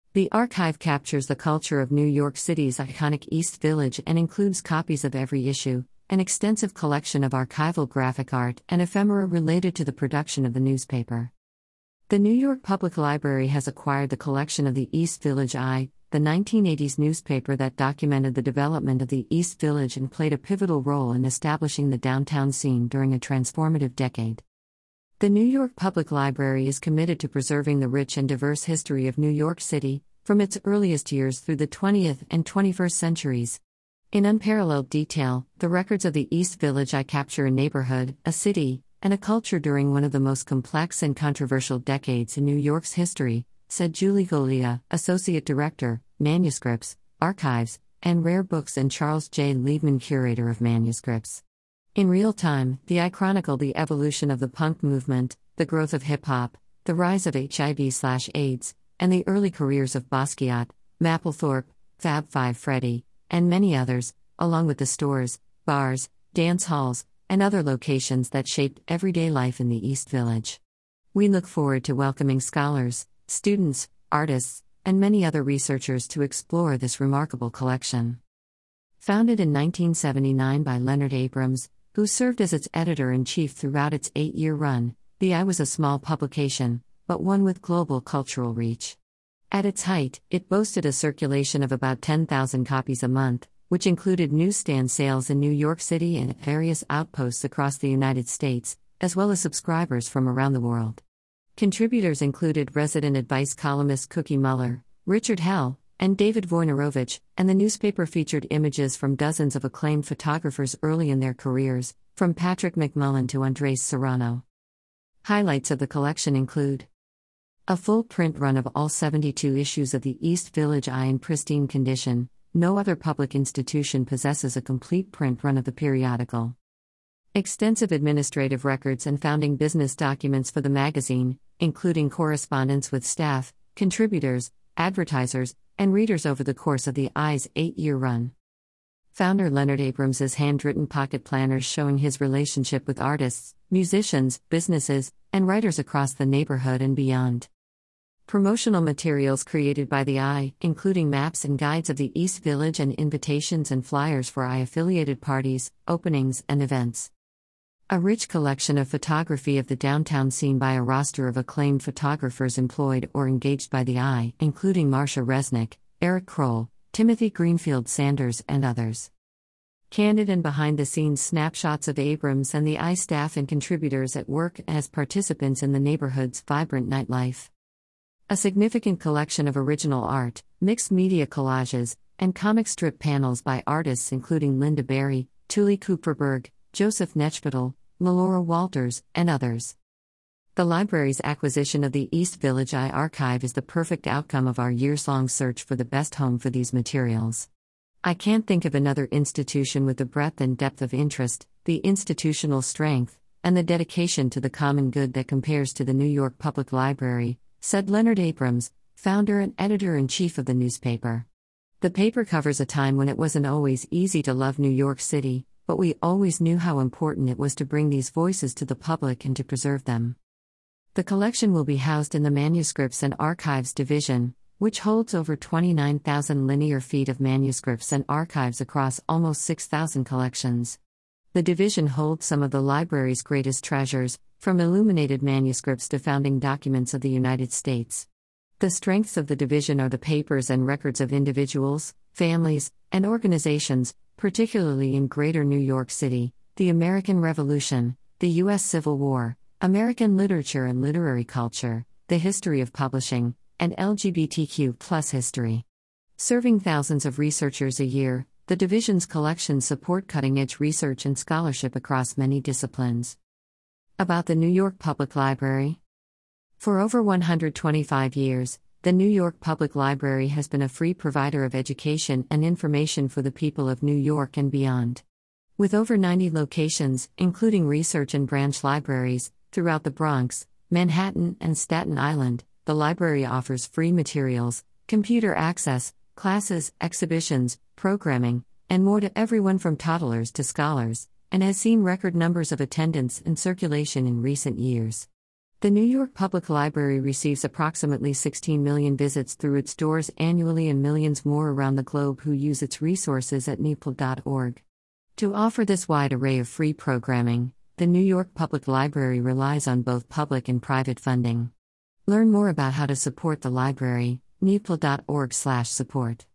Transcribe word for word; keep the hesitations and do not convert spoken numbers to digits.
The archive captures the culture of New York City's iconic East Village and includes copies of every issue, an extensive collection of archival graphic art, and ephemera related to the production of the newspaper. The New York Public Library has acquired the collection of the East Village Eye, the nineteen eighties newspaper that documented the development of the East Village and played a pivotal role in establishing the downtown scene during a transformative decade. The New York Public Library is committed to preserving the rich and diverse history of New York City, from its earliest years through the twentieth and twenty-first centuries. In unparalleled detail, the records of the East Village Eye capture a neighborhood, a city, and a culture during one of the most complex and controversial decades in New York's history, said Julie Golia, Associate Director, Manuscripts, Archives, and Rare Books, and Charles J. Liebman, Curator of Manuscripts. In real time, the Eye chronicled the evolution of the punk movement, the growth of hip-hop, the rise of H I V/AIDS, and the early careers of Basquiat, Mapplethorpe, Fab Five Freddy, and many others, along with the stores, bars, dance halls, and other locations that shaped everyday life in the East Village. We look forward to welcoming scholars, students, artists, and many other researchers to explore this remarkable collection. Founded in nineteen seventy-nine by Leonard Abrams, who served as its editor-in-chief throughout its eight-year run, the Eye was a small publication, but one with global cultural reach. At its height, it boasted a circulation of about ten thousand copies a month, which included newsstand sales in New York City and at various outposts across the United States, as well as subscribers from around the world. Contributors included resident advice columnist Cookie Muller, Richard Hell, and David Wojnarowicz, and the newspaper featured images from dozens of acclaimed photographers early in their careers, from Patrick McMullen to Andres Serrano. Highlights of the collection include a full print run of all seventy-two issues of the East Village Eye in pristine condition. No other public institution possesses a complete print run of the periodical. Extensive administrative records and founding business documents for the magazine, including correspondence with staff, contributors, advertisers, and readers over the course of the Eye's eight-year run. Founder Leonard Abrams's handwritten pocket planners showing his relationship with artists, musicians, businesses, and writers across the neighborhood and beyond. Promotional materials created by the Eye, including maps and guides of the East Village and invitations and flyers for Eye-affiliated parties, openings, and events. A rich collection of photography of the downtown scene by a roster of acclaimed photographers employed or engaged by the Eye, including Marcia Resnick, Eric Kroll, Timothy Greenfield Sanders, and others. Candid and behind-the-scenes snapshots of Abrams and the Eye staff and contributors at work as participants in the neighborhood's vibrant nightlife. A significant collection of original art, mixed media collages, and comic strip panels by artists including Linda Berry, Tuli Kupferberg, Joseph Nechbadel, Melora Walters, and others. The library's acquisition of the East Village Eye archive is the perfect outcome of our years-long search for the best home for these materials. I can't think of another institution with the breadth and depth of interest, the institutional strength, and the dedication to the common good that compares to the New York Public Library, said Leonard Abrams, founder and editor-in-chief of the newspaper. The paper covers a time when it wasn't always easy to love New York City, but we always knew how important it was to bring these voices to the public and to preserve them. The collection will be housed in the Manuscripts and Archives Division, which holds over twenty-nine thousand linear feet of manuscripts and archives across almost six thousand collections. The division holds some of the library's greatest treasures, from illuminated manuscripts to founding documents of the United States. The strengths of the division are the papers and records of individuals, families, and organizations, particularly in Greater New York City, the American Revolution, the U S Civil War, American literature and literary culture, the history of publishing, and L G B T Q plus history. Serving thousands of researchers a year, the division's collections support cutting-edge research and scholarship across many disciplines. About the New York Public Library. For over one hundred twenty-five years, the New York Public Library has been a free provider of education and information for the people of New York and beyond. With over ninety locations, including research and branch libraries, throughout the Bronx, Manhattan, and Staten Island, the library offers free materials, computer access, classes, exhibitions, programming, and more to everyone from toddlers to scholars, and has seen record numbers of attendance and circulation in recent years. The New York Public Library receives approximately sixteen million visits through its doors annually and millions more around the globe who use its resources at N Y P L dot org. To offer this wide array of free programming, the New York Public Library relies on both public and private funding. Learn more about how to support the library, N Y P L dot org slash support.